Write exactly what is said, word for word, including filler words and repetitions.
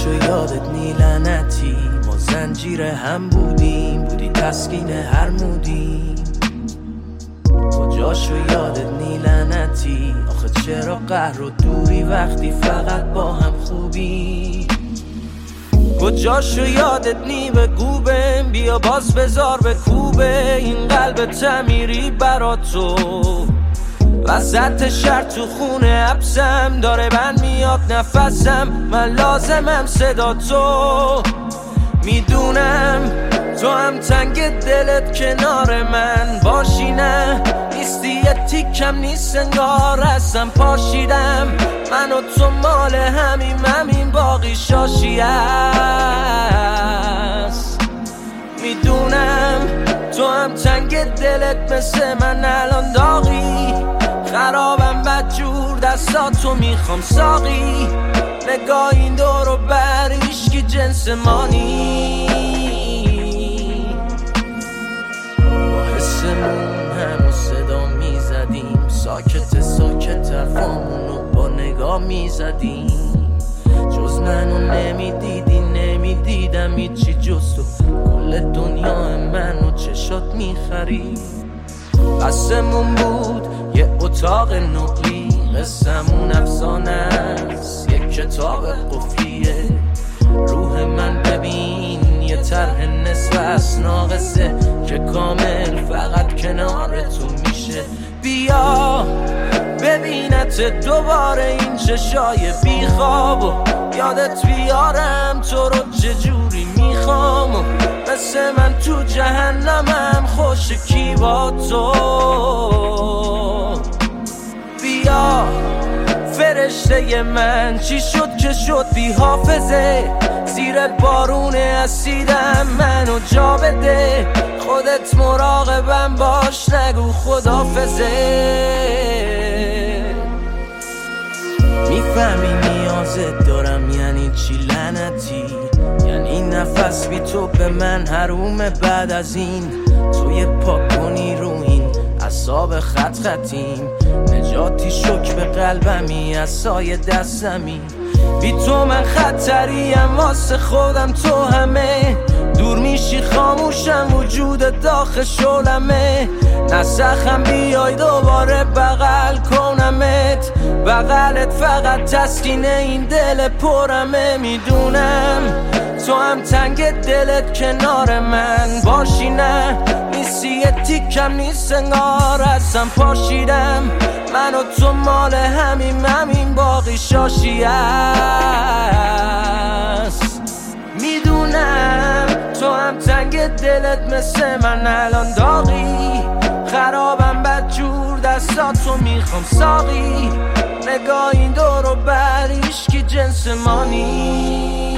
کجاشو یادت نی لعنتی، ما زنجیر هم بودیم، بودی تسکین هر مودیم. کجاشو یادت نی لعنتی، آخه چرا قهر و دوری وقتی فقط با هم خوبی. کجاشو یادت نی بگو بهم، بیا باز بذار به کوبه این قلب تمیری برا تو. وسط شهر تو خونه حبسم، داره بند میاد نفسم، من لازمم صدا تو. میدونم تو هم تنگ دلت کنار من باشی، نه نیستی یه تیکم نیست انگار هستم پاشیدم. من و تو مال همیم همین باقی شاشی هست. میدونم تو هم تنگ دلت مثل من الان داغی، خرابم بدجور دستاتو میخوام ساقی. نگاه این دور و بر هیچکی جنس ما نی، با حسمون همو صدا میزدیم، ساکت ساکت حرفامونو با نگاه میزدیم. جز منو نمیدیدی نمیدیدم هیچی جز تو، کل دنیا منو چشات میخرید. قسمون بود یه اتاق نقلی، قسمون افسانه است یک کتاب قفلیه. روح من ببین یه طرح نصف از ناقصه که کامل فقط کنار تو میشه. بیا ببینت دوباره این چشای بیخواب و یادت بیارم تو رو چجوری میخوام. و مثل من تو جهنمم خوش کی با تو. بیا فرشته من چی شد که شد بی حافظه، زیر بارون اسیدم منو جا بده. خودت مراقبم باش نگو خدافظه. میفهمی نیازت دارم یعنی چی لعنتی، یعنی نفس بی تو به من حرومه. بعد از این توی پاک کنی رو این اعصاب خط خطیم، نجاتی شک به قلبمی از سایه دستمی. بی تو من خطریم واسه خودم، تو همه دور میشی خاموشم وجود داخل شلمه. نسخم بیای دوباره بغل کنمت، بغلت فقط تسکین این دل پرمه. میدونم تو هم تنگ دلت کنار من باشی، نه نیستی یه تیکم نیست انگار هستم پاشیدم. من و تو مال همیم همین باقی شاشی هست. میدونم تو هم تنگ دلت مثل من الان داغی، خرابم بدجور دستاتو میخوام ساقی. نگاه این دور و بر هیچکی جنس ما نی.